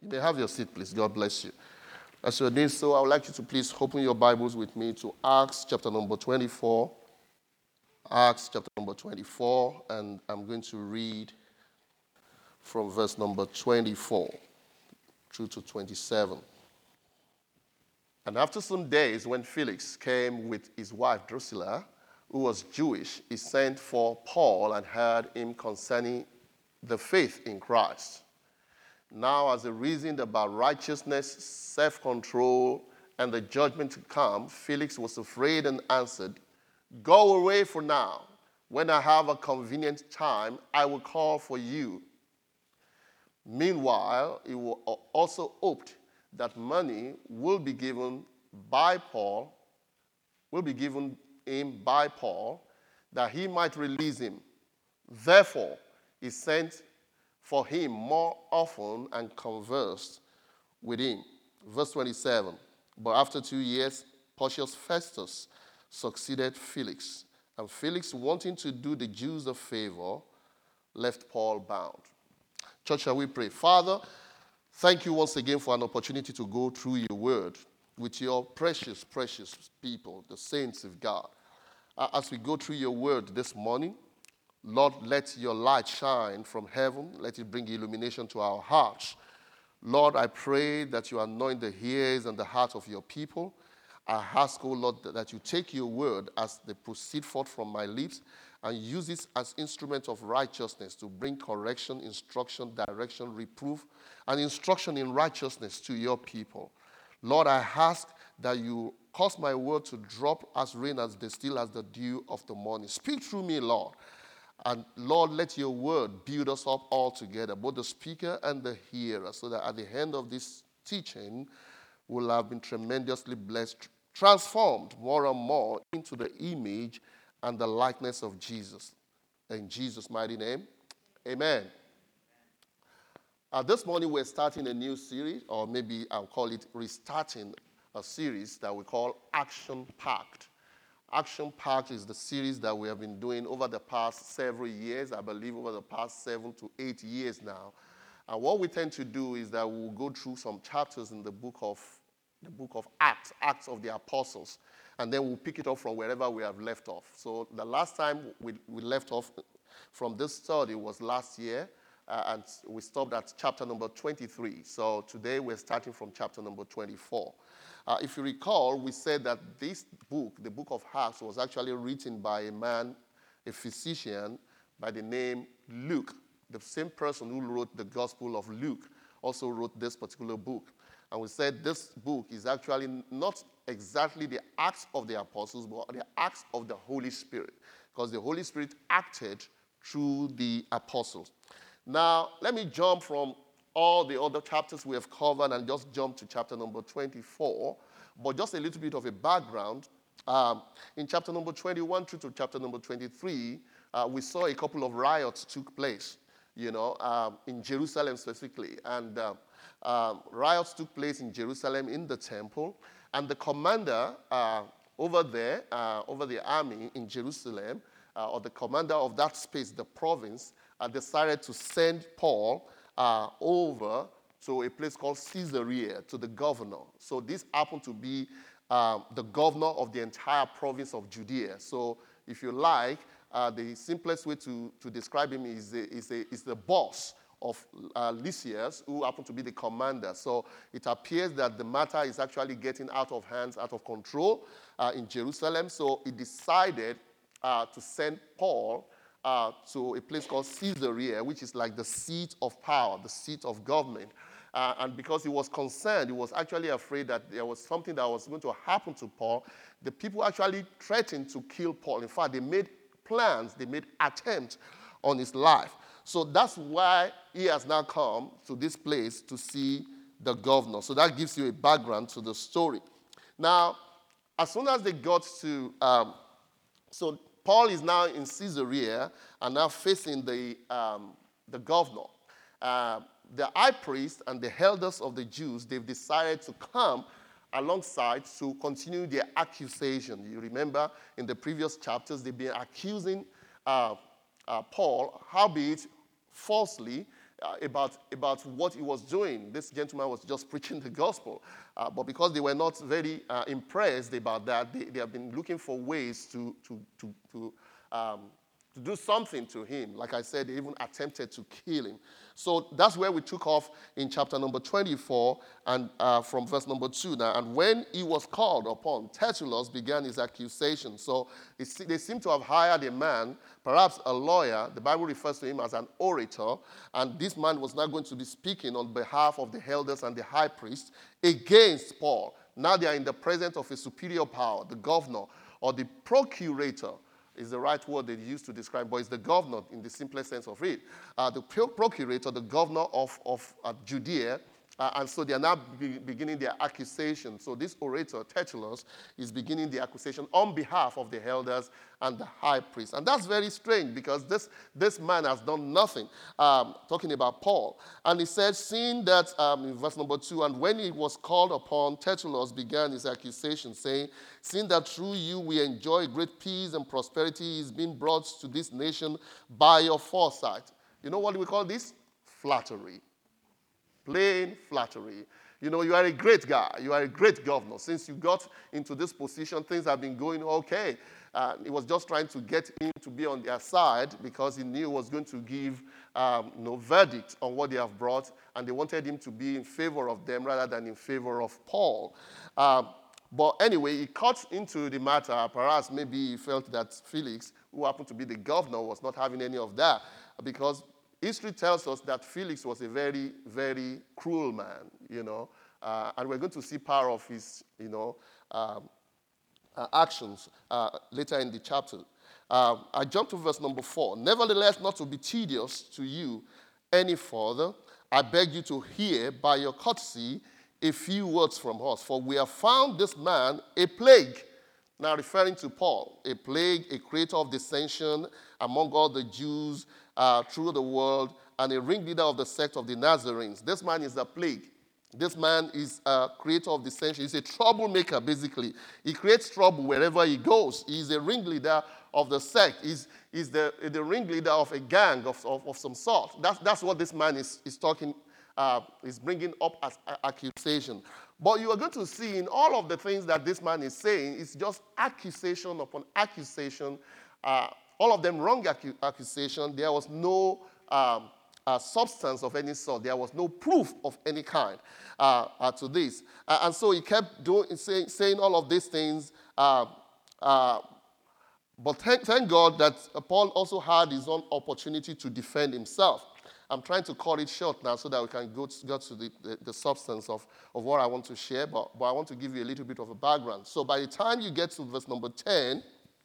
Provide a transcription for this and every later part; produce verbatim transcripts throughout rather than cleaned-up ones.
You may have your seat, please. God bless you. As you're doing so, I would like you to please open your Bibles with me to Acts chapter number twenty-four. Acts chapter number twenty-four, and I'm going to read from verse number twenty-four through to twenty-seven. And after some days, when Felix came with his wife Drusilla, who was Jewish, he sent for Paul and heard him concerning the faith in Christ. Now, as he reasoned about righteousness, self-control, and the judgment to come, Felix was afraid and answered, "Go away for now. When I have a convenient time, I will call for you." Meanwhile, he also hoped that money will be given by Paul, will be given him by Paul, that he might release him. Therefore, he sent for him more often and conversed with him. Verse twenty-seven. But after two years, Porcius Festus succeeded Felix, and Felix, wanting to do the Jews a favor, left Paul bound. Church, shall we pray? Father, thank you once again for an opportunity to go through your word with your precious, precious people, the saints of God. As we go through your word this morning, Lord, let your light shine from heaven. Let it bring illumination to our hearts. Lord, I pray that you anoint the ears and the heart of your people. I ask, oh Lord, that you take your word as they proceed forth from my lips and use it as instrument of righteousness to bring correction, instruction, direction, reproof, and instruction in righteousness to your people. Lord, I ask that you cause my word to drop as rain, as still as the dew of the morning. Speak through me, Lord. And Lord, let your word build us up all together, both the speaker and the hearer, so that at the end of this teaching, we'll have been tremendously blessed, transformed more and more into the image and the likeness of Jesus. In Jesus' mighty name, amen. Uh, this morning, we're starting a new series, or maybe I'll call it restarting a series that we call Action Packed. Action Packed is the series that we have been doing over the past several years, I believe over the past seven to eight years now. And what we tend to do is that we'll go through some chapters in the book of the book of Acts, Acts of the Apostles, and then we'll pick it up from wherever we have left off. So the last time we, we left off from this study was last year, uh, and we stopped at chapter number twenty-three. So today we're starting from chapter number twenty-four. Uh, if you recall, we said that this book, the book of Acts, was actually written by a man, a physician, by the name Luke. The same person who wrote the Gospel of Luke also wrote this particular book. And we said this book is actually not exactly the Acts of the Apostles, but the Acts of the Holy Spirit, because the Holy Spirit acted through the apostles. Now, let me jump from all the other chapters we have covered and just jump to chapter number twenty-four. But just a little bit of a background. Um, in chapter number twenty-one through to chapter number twenty-three, uh, we saw a couple of riots took place, you know, um, in Jerusalem specifically. And uh, um, riots took place in Jerusalem in the temple. And the commander uh, over there, uh, over the army in Jerusalem, uh, or the commander of that space, the province, uh, decided to send Paul Uh, over to a place called Caesarea, to the governor. So this happened to be uh, the governor of the entire province of Judea. So if you like, uh, the simplest way to, to describe him is, a, is, a, is the boss of uh, Lysias, who happened to be the commander. So it appears that the matter is actually getting out of hands, out of control uh, in Jerusalem. So he decided uh, to send Paul Uh, to a place called Caesarea, which is like the seat of power, the seat of government. Uh, and because he was concerned, he was actually afraid that there was something that was going to happen to Paul. The people actually threatened to kill Paul. In fact, they made plans, they made attempts on his life. So that's why he has now come to this place to see the governor. So that gives you a background to the story. Now, as soon as they got to, um, so Paul is now in Caesarea and now facing the, um, the governor. Uh, the high priest and the elders of the Jews, they've decided to come alongside to continue their accusation. You remember in the previous chapters, they've been accusing uh, uh, Paul, howbeit falsely, uh, about, about what he was doing. This gentleman was just preaching the gospel. Uh, but because they were not very uh, impressed about that, they, they have been looking for ways to, to, to, to um, to do something to him. Like I said, they even attempted to kill him. So that's where we took off in chapter number twenty-four, and uh, from verse number two. Now, and when he was called upon, Tertullus began his accusation. So it, they seem to have hired a man, perhaps a lawyer. The Bible refers to him as an orator, and this man was now going to be speaking on behalf of the elders and the high priest against Paul. Now they are in the presence of a superior power, the governor or the procurator. Is the right word they use to describe, but it's the governor in the simplest sense of it. Uh, the procurator, the governor of, of uh, Judea, uh, and so they are now be beginning their accusation. So this orator, Tertullus, is beginning the accusation on behalf of the elders and the high priest. And that's very strange because this, this man has done nothing, um, talking about Paul. And he said, seeing that, um, in verse number two, and when he was called upon, Tertullus began his accusation, saying, seeing that through you we enjoy great peace and prosperity is being brought to this nation by your foresight. You know what we call this? Flattery. Plain flattery. You know, you are a great guy. You are a great governor. Since you got into this position, things have been going okay. Uh, he was just trying to get him to be on their side because he knew he was going to give um, no verdict on what they have brought, and they wanted him to be in favor of them rather than in favor of Paul. Um, but anyway, he cut into the matter. Perhaps maybe he felt that Felix, who happened to be the governor, was not having any of that because history tells us that Felix was a very, very cruel man, you know, uh, and we're going to see part of his, you know, um, uh, actions uh, later in the chapter. Uh, I jump to verse number four. Nevertheless, not to be tedious to you any further, I beg you to hear by your courtesy a few words from us, for we have found this man a plague. Now referring to Paul, a plague, a creator of dissension among all the Jews uh, through the world, and a ringleader of the sect of the Nazarenes. This man is a plague. This man is a creator of dissension. He's a troublemaker, basically. He creates trouble wherever he goes. He's a ringleader of the sect. He's, he's the, the ringleader of a gang of, of, of some sort. That's, that's what this man is, is talking, uh, is bringing up as accusation. But you are going to see in all of the things that this man is saying, it's just accusation upon accusation, uh, all of them wrong acu accusation. There was no um, uh, substance of any sort. There was no proof of any kind uh, uh, to this. Uh, and so he kept doing, saying, saying all of these things. Uh, uh, but thank, thank God that Paul also had his own opportunity to defend himself. I'm trying to cut it short now so that we can go to, go to the, the, the substance of, of what I want to share, but, but I want to give you a little bit of a background. So by the time you get to verse number ten,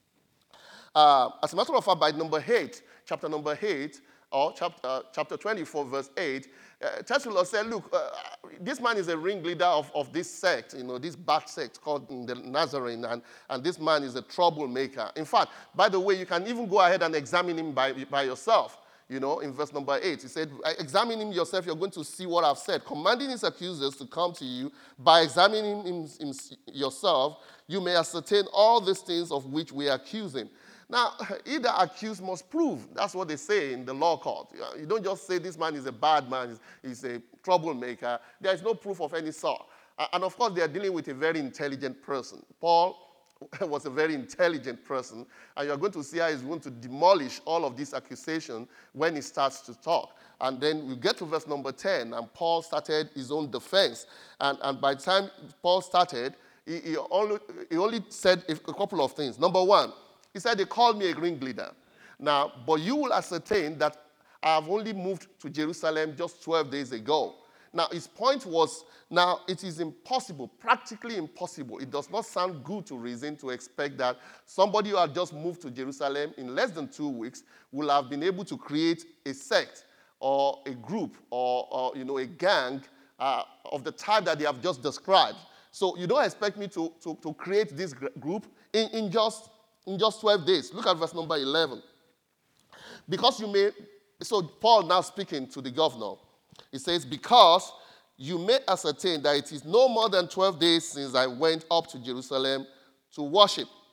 uh, as a matter of fact, by number eight, chapter number eight, or chapter, uh, chapter twenty-four, verse eight, uh, Tertullus said, look, uh, this man is a ringleader of, of this sect, you know, this bad sect called the Nazarene, and, and this man is a troublemaker. In fact, by the way, you can even go ahead and examine him by, by yourself. You know, in verse number eight, he said, examine him yourself, you're going to see what I've said. Commanding his accusers to come to you, by examining him, him yourself, you may ascertain all these things of which we accuse him. Now, either accuse must prove. That's what they say in the law court. You don't just say this man is a bad man, he's, he's a troublemaker. There is no proof of any sort. And of course, they are dealing with a very intelligent person. Paul was a very intelligent person, and you're going to see how he's going to demolish all of these accusations when he starts to talk. And then we get to verse number ten, and Paul started his own defense. And, and by the time Paul started, he, he, only, he only said a couple of things. Number one, he said, they called me a ringleader. Now, but you will ascertain that I have only moved to Jerusalem just twelve days ago. Now, his point was, now, it is impossible, practically impossible. It does not sound good to reason to expect that somebody who had just moved to Jerusalem in less than two weeks will have been able to create a sect or a group or, or you know, a gang uh, of the type that they have just described. So you don't expect me to, to, to create this group in, in, just, in just twelve days. Look at verse number eleven. Because you may, so Paul now speaking to the governor, he says, because you may ascertain that it is no more than twelve days since I went up to Jerusalem to worship.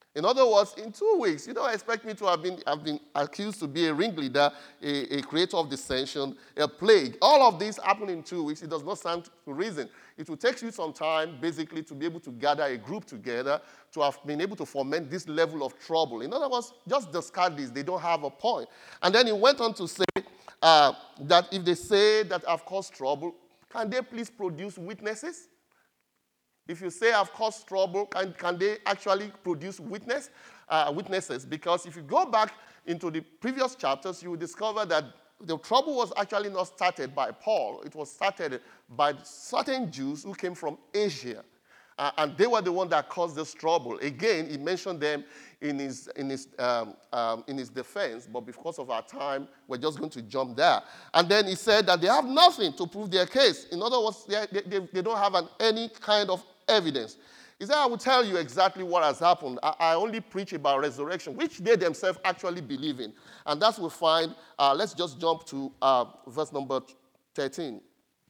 In other words, in two weeks, you don't expect me to have been, have been accused to be a ringleader, a, a creator of dissension, a plague. All of this happened in two weeks. It does not stand to reason. It will take you some time, basically, to be able to gather a group together, to have been able to foment this level of trouble. In other words, just discard this. They don't have a point. And then he went on to say uh, that if they say that I've caused trouble, can they please produce witnesses? If you say I've caused trouble, can, can they actually produce witness, uh, witnesses? Because if you go back into the previous chapters, you will discover that the trouble was actually not started by Paul. It was started by certain Jews who came from Asia. Uh, and they were the ones that caused this trouble. Again, he mentioned them in his, in, his, um, um, in his defense, but because of our time, we're just going to jump there. And then he said that they have nothing to prove their case. In other words, they, they, they don't have an, any kind of evidence. He said, I will tell you exactly what has happened. I, I only preach about resurrection, which they themselves actually believe in. And that's what we find. Uh, let's just jump to uh, verse number thirteen.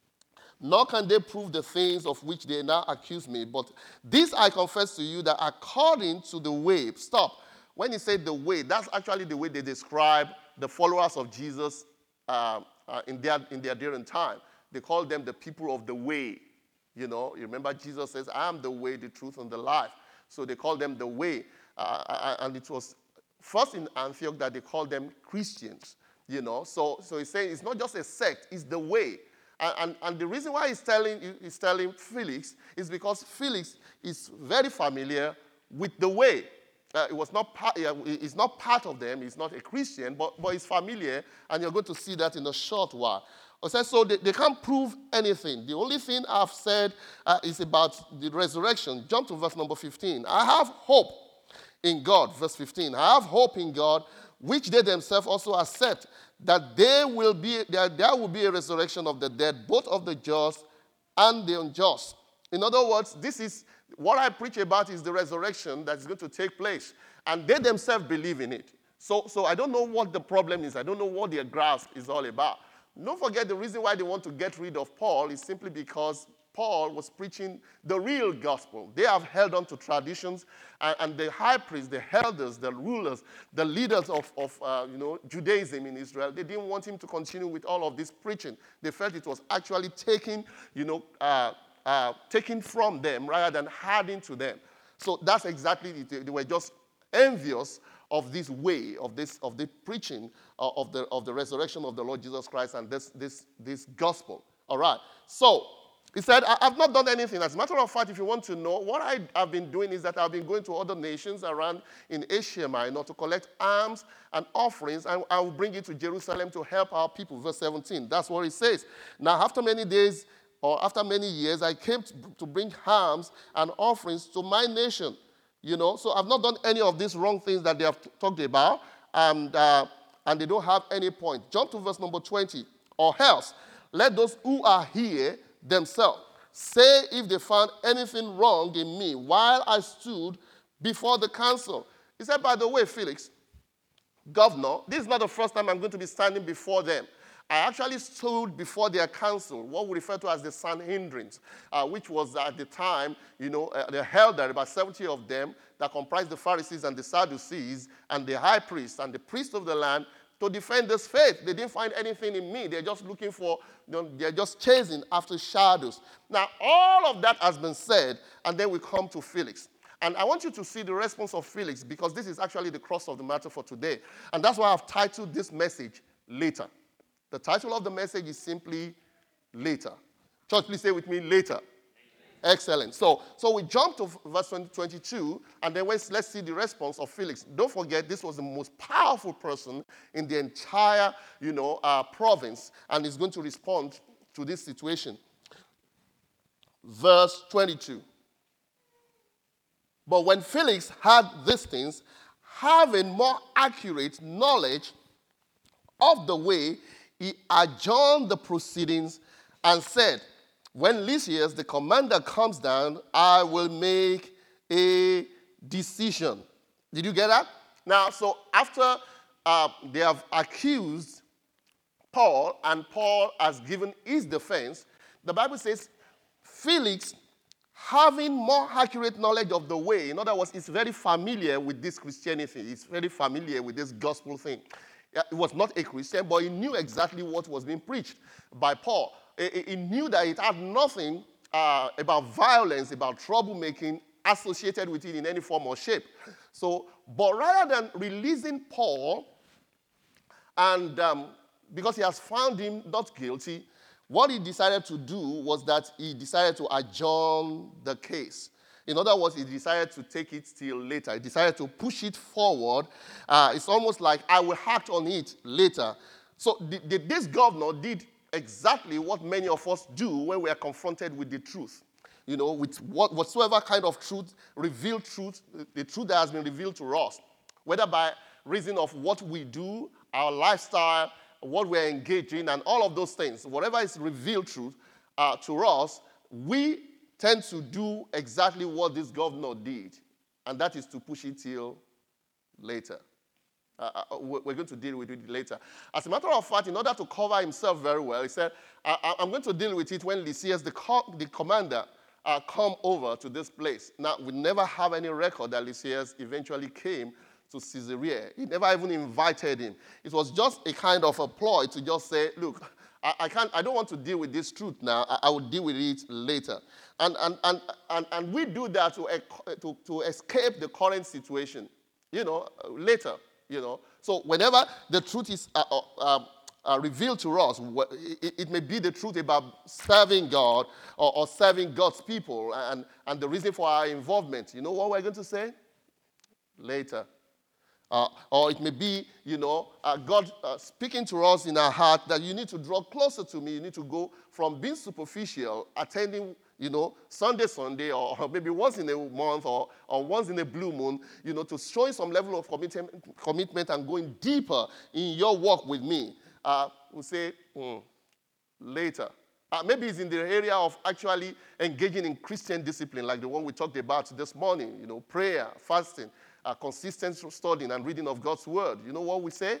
Nor can they prove the things of which they now accuse me, but this I confess to you that according to the way, stop. When he said the way, that's actually the way they describe the followers of Jesus uh, uh, in, their, in their day and time. They call them the people of the way. You know, you remember Jesus says, I am the way, the truth, and the life. So they call them the way. Uh, and it was first in Antioch that they called them Christians. You know, so, so he's saying it's not just a sect, it's the way. And, and, and the reason why he's telling, he's telling Felix is because Felix is very familiar with the way. Uh, it was not part, uh, he's not part of them, he's not a Christian, but, but he's familiar, and you're going to see that in a short while. I said, so they, they can't prove anything. The only thing I've said uh, is about the resurrection. Jump to verse number fifteen. I have hope in God, verse fifteen. I have hope in God, which they themselves also accept, that there will be that there will be a resurrection of the dead, both of the just and the unjust. In other words, this is what I preach about is the resurrection that is going to take place, and they themselves believe in it. So, so I don't know what the problem is. I don't know what their grasp is all about. Don't forget the reason why they want to get rid of Paul is simply because Paul was preaching the real gospel. They have held on to traditions, and, and the high priests, the elders, the rulers, the leaders of, of uh, you know, Judaism in Israel, they didn't want him to continue with all of this preaching. They felt it was actually taken, you know, uh, uh, taken from them rather than adding to them. So that's exactly it. They were just envious of this way, of this, of the preaching uh, of the of the resurrection of the Lord Jesus Christ and this this this gospel. All right. So he said, I, I've not done anything. As a matter of fact, if you want to know, what I have been doing is that I've been going to other nations around in Asia Minor to collect alms and offerings, and I will bring it to Jerusalem to help our people. Verse seventeen. That's what it says. Now, after many days or after many years, I came to, to bring alms and offerings to my nation. You know, so I've not done any of these wrong things that they have t- talked about, and, uh, and they don't have any point. Jump to verse number twenty. Or else, let those who are here themselves say if they found anything wrong in me while I stood before the council. He said, by the way, Felix, governor, this is not the first time I'm going to be standing before them. I actually stood before their council, what we refer to as the Sanhedrin, uh, which was at the time, you know, uh, the elder, about seventy of them, that comprised the Pharisees and the Sadducees and the high priest and the priest of the land to defend this faith. They didn't find anything in me. They're just looking for, you know, they're just chasing after shadows. Now, all of that has been said, and then we come to Felix. And I want you to see the response of Felix, because this is actually the crux of the matter for today. And that's why I've titled this message, Later. The title of the message is simply Later. Church, please say with me, Later. Excellent. So, so we jump to verse twenty-two, and then let's, let's see the response of Felix. Don't forget, this was the most powerful person in the entire, you know, uh, province, and he's going to respond to this situation. Verse twenty-two. But when Felix heard these things, having more accurate knowledge of the way, he adjourned the proceedings and said, when Lysias, the commander, comes down, I will make a decision. Did you get that? Now, so after uh, they have accused Paul, and Paul has given his defense, the Bible says Felix having more accurate knowledge of the way. In other words, it's very familiar with this Christianity. It's very familiar with this gospel thing. He was not a Christian, but he knew exactly what was being preached by Paul. He, he knew that it had nothing uh, about violence, about troublemaking associated with it in any form or shape. So, but rather than releasing Paul, and um, because he has found him not guilty, what he decided to do was that he decided to adjourn the case. In other words, he decided to take it till later. He decided to push it forward. Uh, it's almost like, I will act on it later. So the, the, this governor did exactly what many of us do when we are confronted with the truth. You know, with what, whatsoever kind of truth, revealed truth, the truth that has been revealed to us, whether by reason of what we do, our lifestyle, what we're engaged in, and all of those things, whatever is revealed truth uh, to us, we tend to do exactly what this governor did, and that is to push it till later. Uh, we're going to deal with it later. As a matter of fact, in order to cover himself very well, he said, I- I'm going to deal with it when Lysias, the, co- the commander, uh, come over to this place. Now, we never have any record that Lysias eventually came to Caesarea. He never even invited him. It was just a kind of a ploy to just say, look, I, I can't, I don't want to deal with this truth now. I, I will deal with it later. And, and, and, and, and we do that to, to, to escape the current situation, you know, later, you know. So whenever the truth is uh, uh, uh, revealed to us, it, it may be the truth about serving God or, or serving God's people and, and the reason for our involvement. You know what we're going to say? Later. Uh, or it may be, you know, uh, God uh, speaking to us in our heart that you need to draw closer to me. You need to go from being superficial, attending, you know, Sunday, Sunday, or, or maybe once in a month or, or once in a blue moon, you know, to showing some level of commitment, commitment and going deeper in your walk with me. Uh, we'll say, hmm, later. Uh, maybe it's in the area of actually engaging in Christian discipline, like the one we talked about this morning, you know, prayer, fasting, uh, consistent studying and reading of God's word. You know what we say?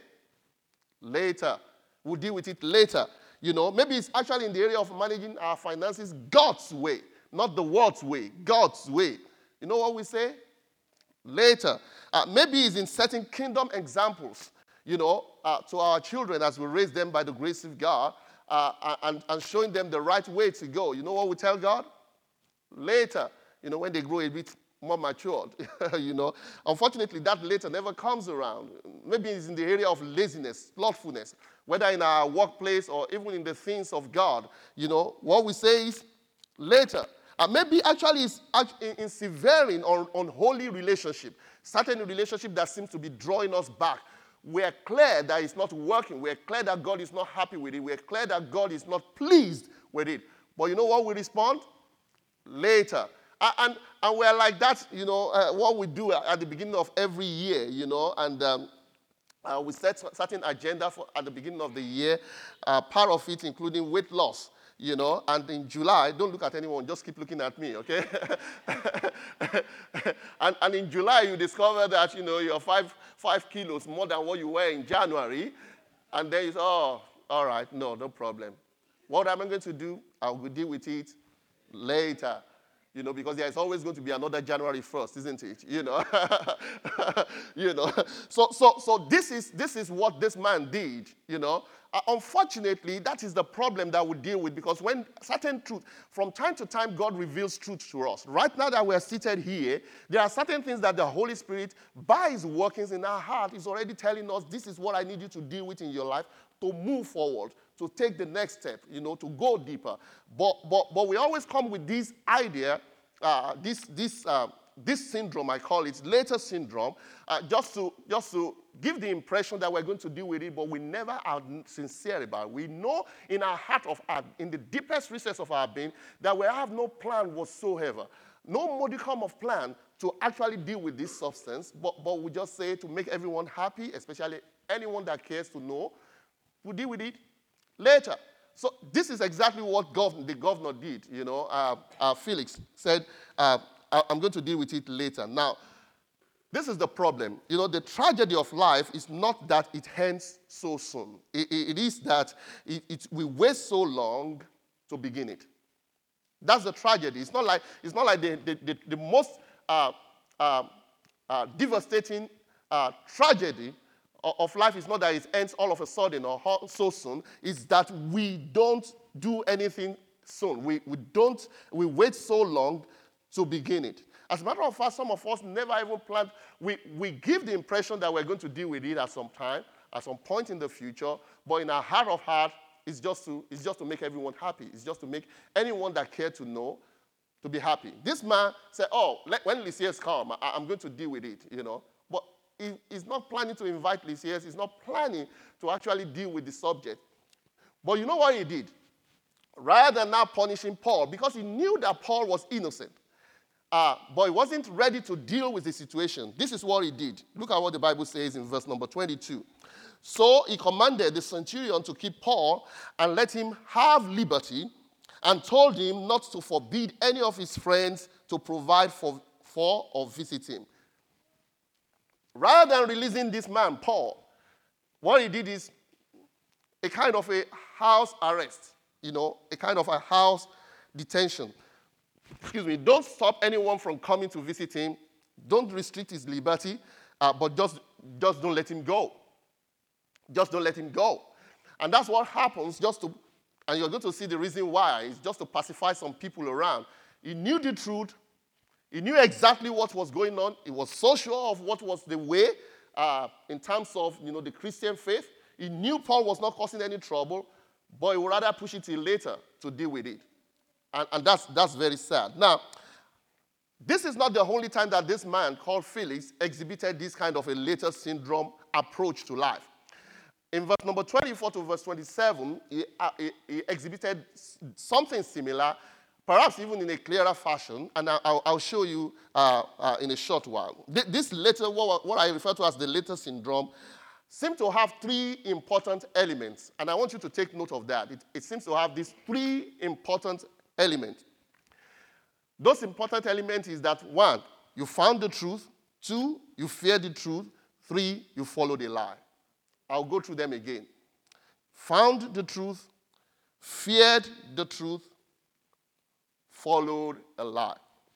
Later. We'll deal with it later. You know, maybe it's actually in the area of managing our finances God's way, not the world's way, God's way. You know what we say? Later. Uh, maybe it's in setting kingdom examples, you know, uh, to our children as we raise them by the grace of God, uh, and, and showing them the right way to go. You know what we tell God? Later. You know, when they grow a bit more matured, you know. Unfortunately, that later never comes around. Maybe it's in the area of laziness, slothfulness, whether in our workplace or even in the things of God. You know, what we say is later. And maybe actually it's in, in severing on unholy relationship, certain relationship that seems to be drawing us back. We're clear that it's not working. We're clear that God is not happy with it. We're clear that God is not pleased with it. But you know what we respond? Later. And, and we're like that, you know, uh, what we do at the beginning of every year, you know, and um, uh, we set certain agenda for at the beginning of the year, uh, part of it including weight loss, you know, and in July, don't look at anyone, just keep looking at me, okay? and, and in July, you discover that, you know, you're five, five kilos more than what you were in January, and then you say, oh, all right, no, no problem. What am I going to do? I will deal with it later. You know, because there is always going to be another January first, isn't it? You know, you know. So, so, so this is this is what this man did. You know, uh, unfortunately, that is the problem that we deal with, because when certain truth, from time to time, God reveals truth to us. Right now that we are seated here, there are certain things that the Holy Spirit, by His workings in our heart, is already telling us. This is what I need you to deal with in your life to move forward, to take the next step, you know, to go deeper. But but but we always come with this idea, uh, this this uh, this syndrome, I call it later syndrome, uh, just to just to give the impression that we're going to deal with it, but we never are sincere about it. We know in our heart of heart, in the deepest recess of our being, that we have no plan whatsoever, no modicum of plan to actually deal with this substance. But but we just say to make everyone happy, especially anyone that cares to know. We'll deal with it later. So this is exactly what gov- the governor did, you know. Uh, uh, Felix said, uh, I'm going to deal with it later. Now, this is the problem. You know, the tragedy of life is not that it ends so soon. It, it, it is that it, it, we wait so long to begin it. That's the tragedy. It's not like, it's not like the, the, the, the most uh, uh, uh, devastating uh, tragedy of, of life is not that it ends all of a sudden or so soon. It's that we don't do anything soon. We, we don't, we wait so long to begin it. As a matter of fact, some of us never even planned. We, we give the impression that we're going to deal with it at some time, at some point in the future, but in our heart of heart, it's just to, it's just to make everyone happy. It's just to make anyone that cared to know to be happy. This man said, oh, let, when Lysias come, I, I'm going to deal with it, you know. But he, he's not planning to invite Lysias. He's not planning to actually deal with the subject. But you know what he did? Rather than now punishing Paul, because he knew that Paul was innocent, uh, but he wasn't ready to deal with the situation. This is what he did. Look at what the Bible says in verse number twenty-two. So he commanded the centurion to keep Paul and let him have liberty, and told him not to forbid any of his friends to provide for, for or visit him. Rather than releasing this man, Paul, what he did is a kind of a house arrest, you know, a kind of a house detention. Excuse me, don't stop anyone from coming to visit him. Don't restrict his liberty, uh, but just, just don't let him go. Just don't let him go. And that's what happens just to, and you're going to see the reason why, is just to pacify some people around. He knew the truth. He knew exactly what was going on. He was so sure of what was the way uh, in terms of, you know, the Christian faith. He knew Paul was not causing any trouble, but he would rather push it till later to deal with it. And, and that's, that's very sad. Now, this is not the only time that this man called Felix exhibited this kind of a later syndrome approach to life. In verse number twenty-four to verse twenty-seven, he, uh, he, he exhibited something similar, perhaps even in a clearer fashion, and I'll, I'll show you uh, uh, in a short while. This later, what, what I refer to as the later syndrome, seems to have three important elements, and I want you to take note of that. It, it seems to have these three important elements. Those important elements is that, one, you found the truth. Two, you fear the truth. Three, you follow the lie. I'll go through them again. Found the truth, feared the truth, followed a lie.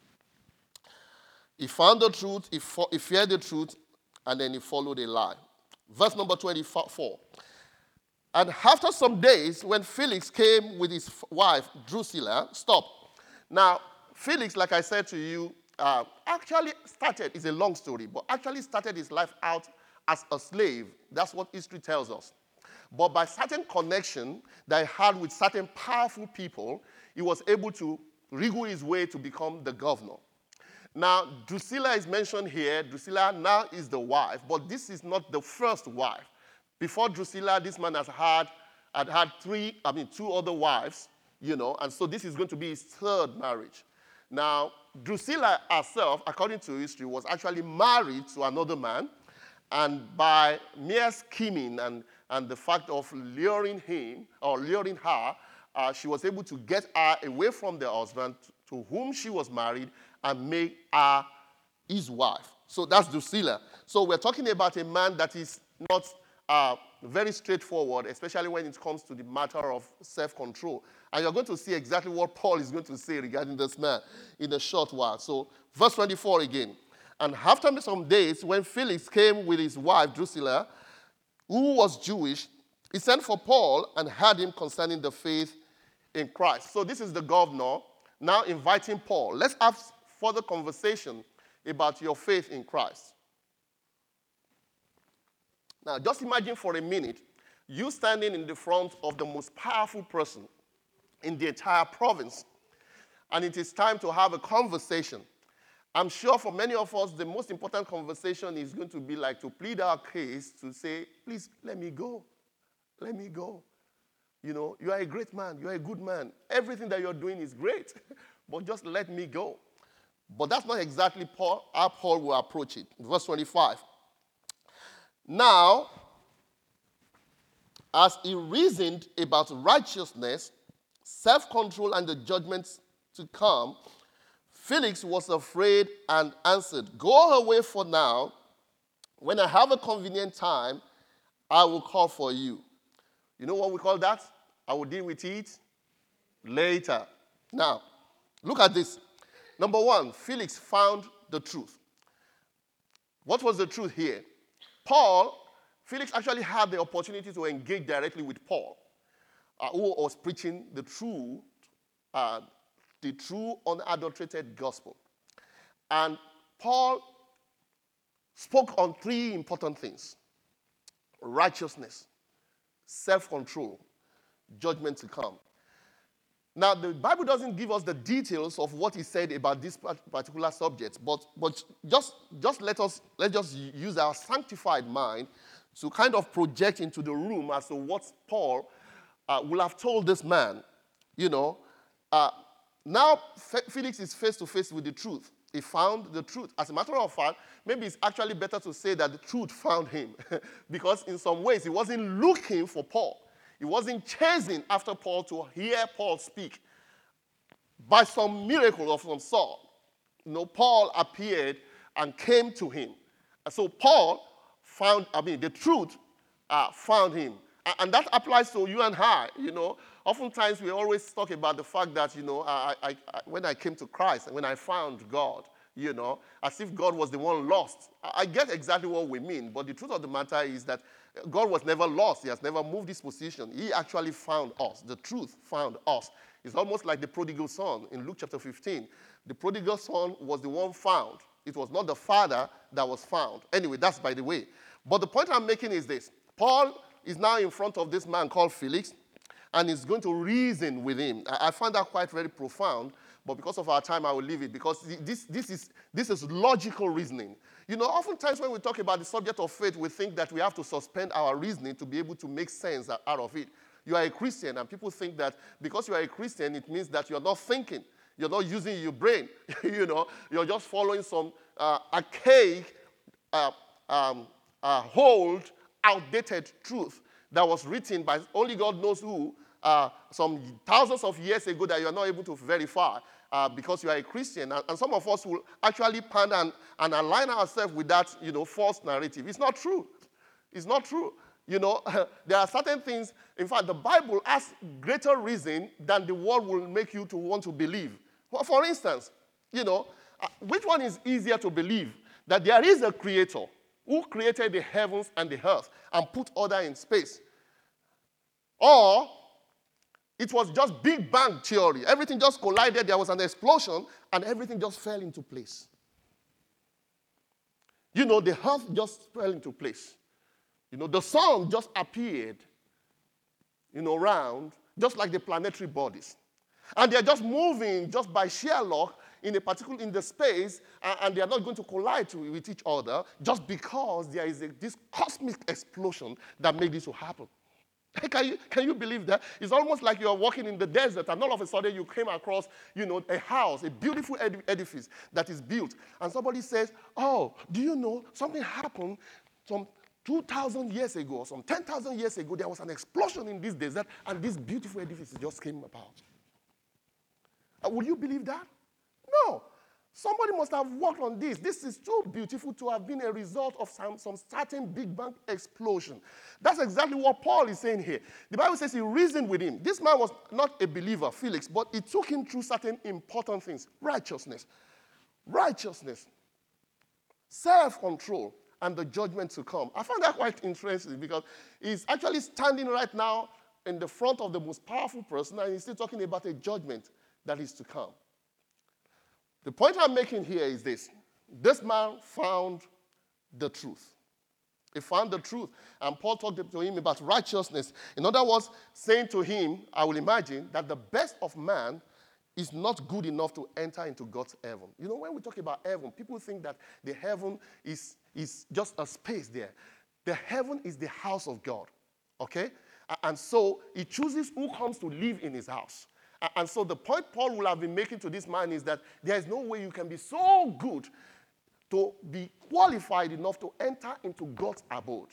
He found the truth, he, fo- he feared the truth, and then he followed a lie. Verse number twenty-four. And after some days, when Felix came with his wife, Drusilla, stop. Now, Felix, like I said to you, uh, actually started, it's a long story, but actually started his life out as a slave. That's what history tells us. But by certain connection that he had with certain powerful people, he was able to wriggle his way to become the governor. Now, Drusilla is mentioned here. Drusilla now is the wife, but this is not the first wife. Before Drusilla, this man has had, had had three, I mean, two other wives, you know, and so this is going to be his third marriage. Now, Drusilla herself, according to history, was actually married to another man, and by mere scheming and, and the fact of luring him, or luring her, uh, she was able to get her away from the husband to whom she was married and make her his wife. So that's Drusilla. So we're talking about a man that is not uh, very straightforward, especially when it comes to the matter of self-control. And you're going to see exactly what Paul is going to say regarding this man in a short while. So verse twenty-four again. And after some days, when Felix came with his wife Drusilla, who was Jewish, he sent for Paul and had him concerning the faith in Christ. So this is the governor now inviting Paul. Let's have further conversation about your faith in Christ. Now, just imagine for a minute you standing in the front of the most powerful person in the entire province, and it is time to have a conversation. I'm sure for many of us, the most important conversation is going to be like to plead our case, to say, please, let me go. Let me go. You know, you are a great man. You are a good man. Everything that you're doing is great, but just let me go. But that's not exactly Paul, how Paul will approach it. Verse twenty-five. Now, as he reasoned about righteousness, self-control, and the judgments to come, Felix was afraid and answered, go away for now. When I have a convenient time, I will call for you. You know what we call that? I will deal with it later. Now, Look at this. Number one, Felix found the truth. What was the truth here? Paul, Felix actually had the opportunity to engage directly with Paul, uh, who was preaching the true, uh, the true unadulterated gospel. And Paul spoke on three important things: righteousness, self-control, judgment to come. Now, the Bible doesn't give us the details of what he said about this particular subject, but, but just, just let us let's just use our sanctified mind to kind of project into the room as to what Paul uh, will have told this man. You know, uh, now Felix is face to face with the truth. He found the truth. As a matter of fact, maybe it's actually better to say that the truth found him, because in some ways he wasn't looking for Paul. He wasn't chasing after Paul to hear Paul speak. By some miracle of some sort, you know, Paul appeared and came to him. And so Paul found, I mean, the truth uh, found him. And, and that applies to you and I, you know. Oftentimes we always talk about the fact that, you know, I, I, I, when I came to Christ and when I found God, you know, as if God was the one lost. I, I get exactly what we mean, but the truth of the matter is that God was never lost. He has never moved his position. He actually found us. The truth found us. It's almost like the prodigal son in Luke chapter fifteen. The prodigal son was the one found. It was not the father that was found. Anyway, that's by the way. But the point I'm making is this. Paul is now in front of this man called Felix, and is going to reason with him. I, I find that quite very profound, but because of our time, I will leave it, because this, this, is, this is logical reasoning. You know, oftentimes when we talk about the subject of faith, we think that we have to suspend our reasoning to be able to make sense out of it. You are a Christian, and people think that because you are a Christian, it means that you're not thinking. You're not using your brain. You know, you're just following some uh, archaic, uh, um, uh, old, outdated truth that was written by only God knows who uh, some thousands of years ago that you are not able to verify. Uh, because you are a Christian, and, and some of us will actually pan and, and align ourselves with that, you know, false narrative. It's not true. It's not true. You know, there are certain things, in fact, the Bible has greater reason than the world will make you to want to believe. For, for instance, you know, uh, which one is easier to believe? That there is a creator who created the heavens and the earth and put order in space. Or it was just Big Bang theory. Everything just collided. There was an explosion, and everything just fell into place. You know, the earth just fell into place. You know, the sun just appeared, you know, around, just like the planetary bodies. And they're just moving just by sheer luck in a particular, in the space, and, and they're not going to collide to, with each other just because there is a, this cosmic explosion that made this to happen. Can you, can you believe that? It's almost like you're walking in the desert and all of a sudden you came across, you know, a house, a beautiful ed- edifice that is built. And somebody says, oh, do you know something happened some two thousand years ago, or some ten thousand years ago, there was an explosion in this desert and this beautiful edifice just came about. Uh, will you believe that? No. Somebody must have worked on this. This is too beautiful to have been a result of some, some certain Big Bang explosion. That's exactly what Paul is saying here. The Bible says he reasoned with him. This man was not a believer, Felix, but it took him through certain important things. Righteousness. Righteousness. Self-control. And the judgment to come. I found that quite interesting because he's actually standing right now in the front of the most powerful person, and he's still talking about a judgment that is to come. The point I'm making here is this. This man found the truth. He found the truth. And Paul talked to him about righteousness. In other words, saying to him, I will imagine, that the best of man is not good enough to enter into God's heaven. You know, when we talk about heaven, people think that the heaven is, is just a space there. The heaven is the house of God. Okay? And so he chooses who comes to live in his house. And so the point Paul will have been making to this man is that there is no way you can be so good to be qualified enough to enter into God's abode.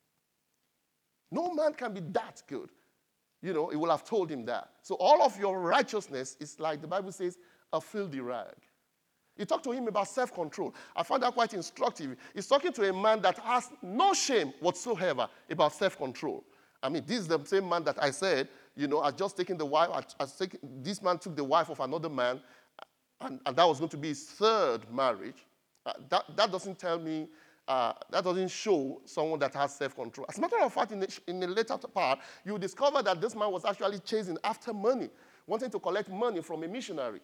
No man can be that good. You know, he will have told him that. So all of your righteousness is like the Bible says, a filthy rag. He talked to him about self-control. I found that quite instructive. He's talking to a man that has no shame whatsoever about self-control. I mean, this is the same man that I said, you know, I just taken the wife, I, I taken, this man took the wife of another man, and, and that was going to be his third marriage, uh, that, that doesn't tell me, uh, that doesn't show someone that has self-control. As a matter of fact, in the, in the later part, you discover that this man was actually chasing after money, wanting to collect money from a missionary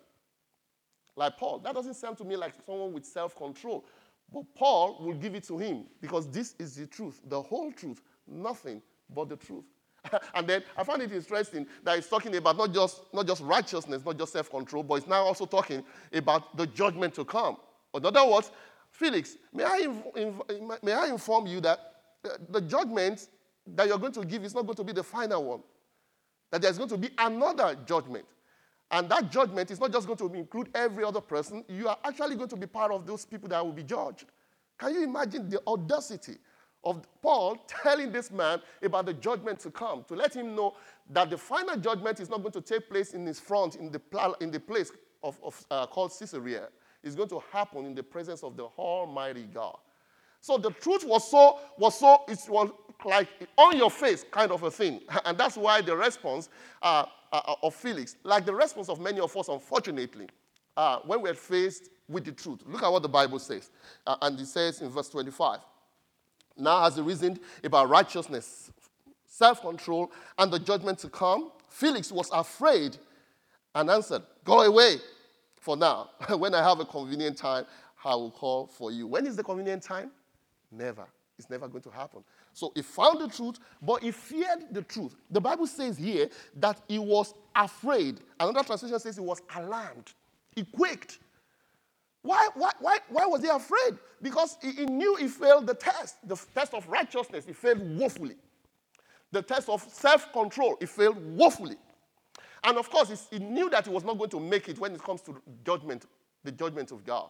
like Paul. That doesn't sound to me like someone with self-control. But Paul will give it to him because this is the truth, the whole truth, nothing but the truth. And then I find it interesting that he's talking about not just, not just righteousness, not just self-control, but he's now also talking about the judgment to come. In other words, Felix, may I, inv- inv- may I inform you that the judgment that you're going to give is not going to be the final one, that there's going to be another judgment. And that judgment is not just going to include every other person. You are actually going to be part of those people that will be judged. Can you imagine the audacity of Paul telling this man about the judgment to come, to let him know that the final judgment is not going to take place in his front, in the, in the place of, of, uh, called Caesarea. It's going to happen in the presence of the Almighty God. So the truth was so, was so, it was like on your face kind of a thing. And that's why the response uh, uh, of Felix, like the response of many of us, unfortunately, uh, when we're faced with the truth. Look at what the Bible says. Uh, and it says in verse twenty-five, now as he reasoned about righteousness, self-control, and the judgment to come, Felix was afraid and answered, go away for now. When I have a convenient time, I will call for you. When is the convenient time? Never. It's never going to happen. So he found the truth, but he feared the truth. The Bible says here that he was afraid. Another translation says he was alarmed. He quaked. Why, why, why, why was he afraid? Because he, he knew he failed the test, the test of righteousness. He failed woefully. The test of self-control, he failed woefully. And of course, he knew that he was not going to make it when it comes to judgment, the judgment of God.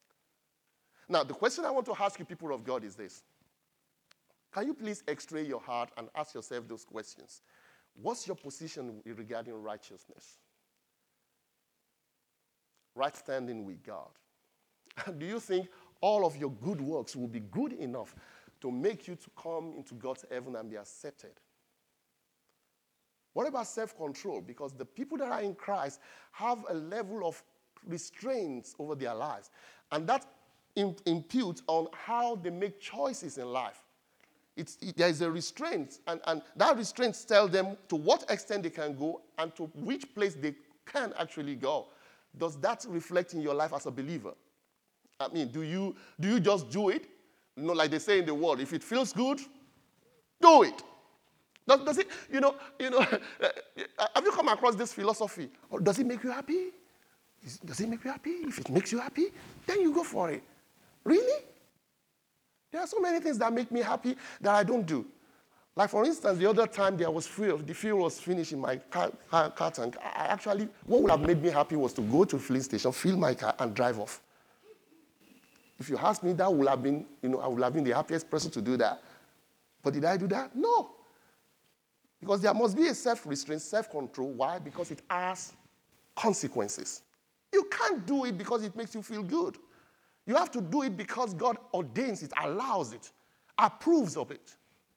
Now, the question I want to ask you, people of God, is this. Can you please x-ray your heart and ask yourself those questions? What's your position regarding righteousness? Right standing with God. Do you think all of your good works will be good enough to make you to come into God's heaven and be accepted? What about self-control? Because the people that are in Christ have a level of restraints over their lives. And that imputes on how they make choices in life. It's, it, there is a restraint, and, and that restraint tells them to what extent they can go and to which place they can actually go. Does that reflect in your life as a believer? I mean, do you, do you just do it? You know, like they say in the world, if it feels good, do it. Does, does it, you know, you know, have you come across this philosophy? Or does it make you happy? Does it make you happy? If it makes you happy, then you go for it. Really? There are so many things that make me happy that I don't do. Like, for instance, the other time there was fuel, the fuel was finished in my car, car, car tank. I actually, what would have made me happy was to go to a filling station, fill my car, and drive off. If you ask me, that would have been, you know, I would have been the happiest person to do that. But did I do that? No. Because there must be a self-restraint, self-control. Why? Because it has consequences. You can't do it because it makes you feel good. You have to do it because God ordains it, allows it, approves of it.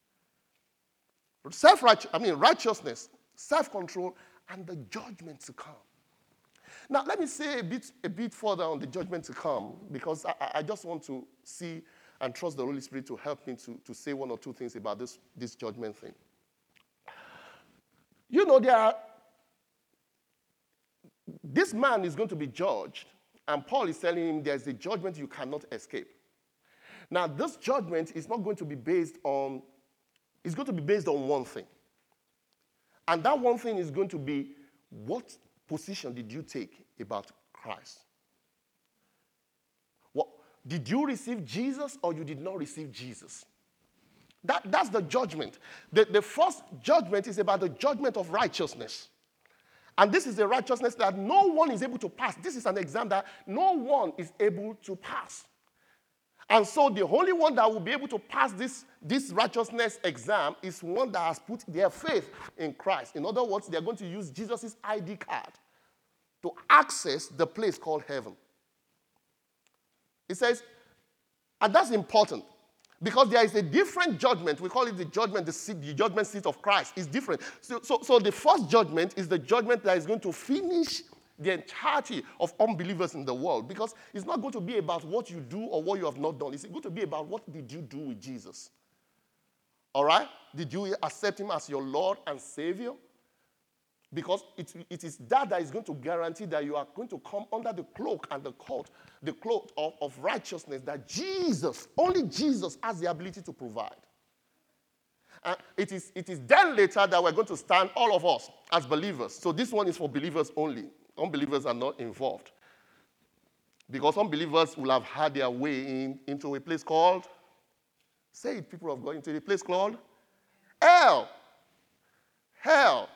Self I mean righteousness, self-control, and the judgment to come. Now, let me say a bit, a bit further on the judgment to come, because I, I just want to see and trust the Holy Spirit to help me to, to say one or two things about this, this judgment thing. You know, there are, this man is going to be judged, and Paul is telling him there's a judgment you cannot escape. Now, this judgment is not going to be based on, it's going to be based on one thing. And that one thing is going to be, what position did you take about Christ? What, did you receive Jesus or you did not receive Jesus? That, that's the judgment. The, the first judgment is about the judgment of righteousness. And this is a righteousness that no one is able to pass. This is an exam that no one is able to pass. And so the only one that will be able to pass this, this righteousness exam is one that has put their faith in Christ. In other words, they're going to use Jesus' I D card to access the place called heaven. It says, and that's important, because there is a different judgment. We call it the judgment, the, seat, the judgment seat of Christ. It's different. So, so, so the first judgment is the judgment that is going to finish the entirety of unbelievers in the world, because it's not going to be about what you do or what you have not done. It's going to be about what did you do with Jesus. All right? Did you accept him as your Lord and Savior? Because it, it is that that is going to guarantee that you are going to come under the cloak and the coat, the cloak of, of righteousness that Jesus, only Jesus has the ability to provide. And it is, it is then later that we're going to stand, all of us, as believers. So this one is for believers only. Unbelievers are not involved. Because unbelievers will have had their way in, into a place called, say it, people of God, into a place called hell. Hell.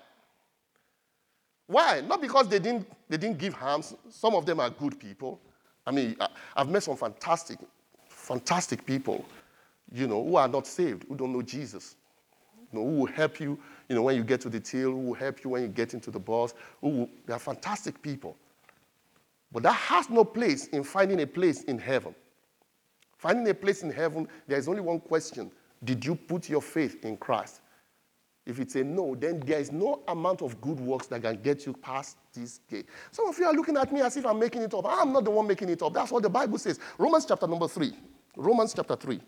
Why? Not because they didn't, they didn't give harms. Some of them are good people. I mean, I've met some fantastic, fantastic people, you know, who are not saved, who don't know Jesus. You know, who will help you, you know, when you get to the till, who will help you when you get into the bus. Who will, they are fantastic people. But that has no place in finding a place in heaven. Finding a place in heaven, there is only one question. Did you put your faith in Christ? If it's a no, then there is no amount of good works that can get you past this gate. Some of you are looking at me as if I'm making it up. I'm not the one making it up. That's what the Bible says. Romans chapter number three. Romans chapter three.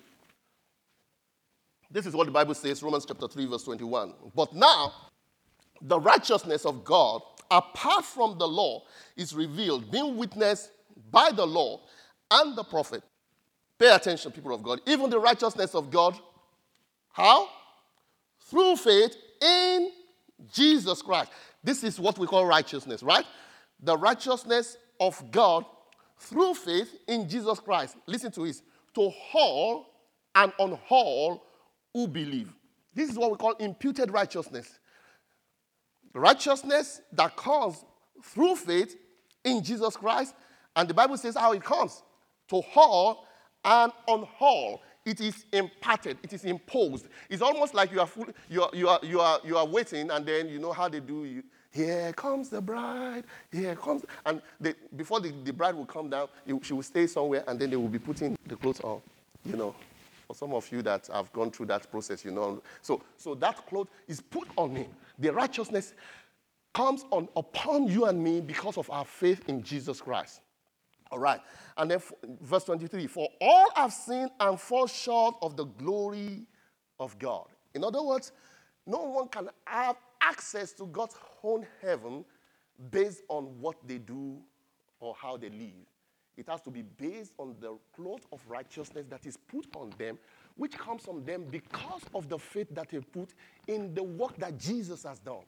This is what the Bible says, Romans chapter three, verse twenty-one. But now, the righteousness of God, apart from the law, is revealed, being witnessed by the law and the prophet. Pay attention, people of God. Even the righteousness of God, how? Through faith in Jesus Christ. This is what we call righteousness, right? The righteousness of God through faith in Jesus Christ. Listen to this. To all and on all who believe. This is what we call imputed righteousness. Righteousness that comes through faith in Jesus Christ. And the Bible says how it comes. To all and on all. It is imparted. It is imposed. It's almost like you are, full, you are, you are, you are, you are waiting, and then you know how they do. You, here comes the bride. Here comes. And they, before the, the bride will come down, she will stay somewhere, and then they will be putting the clothes on. You know, for some of you that have gone through that process, you know. So, so that cloth is put on me. The righteousness comes on upon you and me because of our faith in Jesus Christ. All right. And then verse twenty-three, for all have sinned and fall short of the glory of God. In other words, no one can have access to God's own heaven based on what they do or how they live. It has to be based on the cloth of righteousness that is put on them, which comes from them because of the faith that they put in the work that Jesus has done.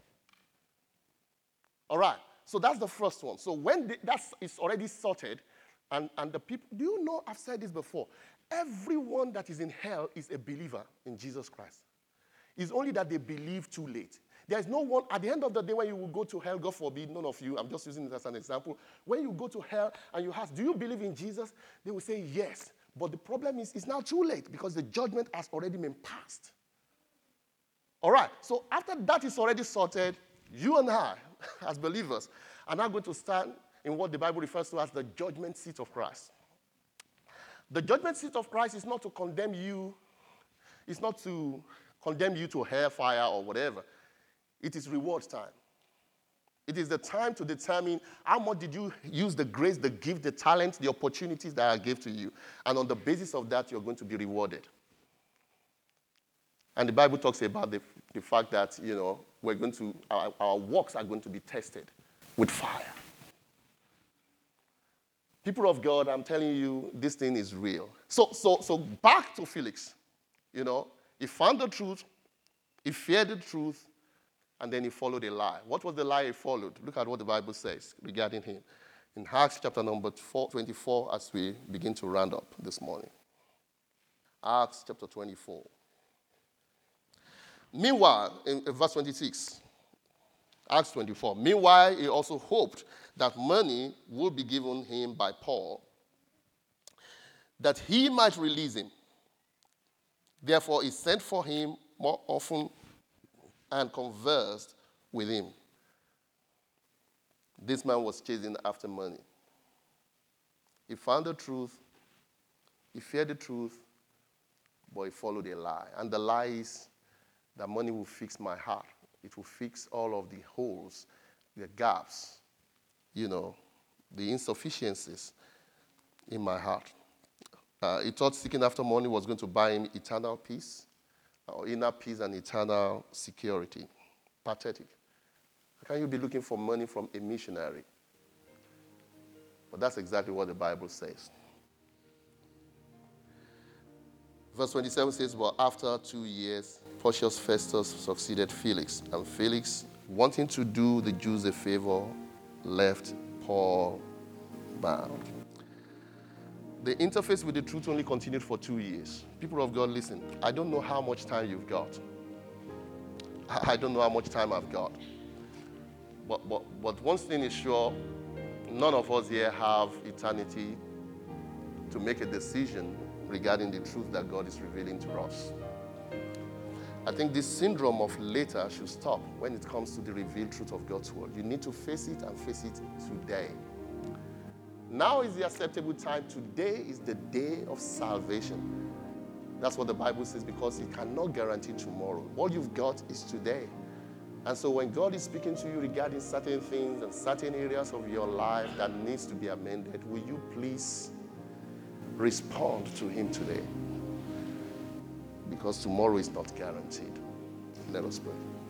All right. So that's the first one. So when the, that's it's already sorted, and, and the people, do you know, I've said this before, everyone that is in hell is a believer in Jesus Christ. It's only that they believe too late. There is no one, at the end of the day when you will go to hell, God forbid, none of you, I'm just using this as an example, when you go to hell and you ask, do you believe in Jesus? They will say yes. But the problem is, it's now too late because the judgment has already been passed. All right, so after that is already sorted, you and I, as believers, are now going to stand in what the Bible refers to as the judgment seat of Christ. The judgment seat of Christ is not to condemn you, it's not to condemn you to hellfire or whatever. It is reward time. It is the time to determine how much did you use the grace, the gift, the talent, the opportunities that I gave to you. And on the basis of that, you're going to be rewarded. And the Bible talks about the, the fact that, you know, we're going to, our, our works are going to be tested with fire. People of God, I'm telling you, this thing is real. So, so, so back to Felix. You know, he found the truth, he feared the truth, and then he followed a lie. What was the lie he followed? Look at what the Bible says regarding him. In Acts chapter number twenty-four, as we begin to round up this morning. Acts chapter twenty-four. Meanwhile, in verse twenty-six, Acts twenty-four, meanwhile, he also hoped that money would be given him by Paul, that he might release him. Therefore, he sent for him more often and conversed with him. This man was chasing after money. He found the truth, he feared the truth, but he followed a lie. And the lie is that money will fix my heart. It will fix all of the holes, the gaps you know, the insufficiencies in my heart. Uh, he thought seeking after money was going to buy him eternal peace, or inner peace and eternal security. Pathetic. How can you be looking for money from a missionary? But that's exactly what the Bible says. Verse twenty-seven says, but after two years, Porcius Festus succeeded Felix, and Felix, wanting to do the Jews a favor, left Paul bound. The interface with the truth only continued for two years. People of God, listen, I don't know how much time you've got. I don't know how much time I've got. But, but, but one thing is sure, none of us here have eternity to make a decision regarding the truth that God is revealing to us. I think this syndrome of later should stop when it comes to the revealed truth of God's word. You need to face it and face it today. Now is the acceptable time. Today is the day of salvation. That's what the Bible says, because it cannot guarantee tomorrow. All you've got is today. And so when God is speaking to you regarding certain things and certain areas of your life that needs to be amended, will you please respond to him today? Because tomorrow is not guaranteed. Let us pray.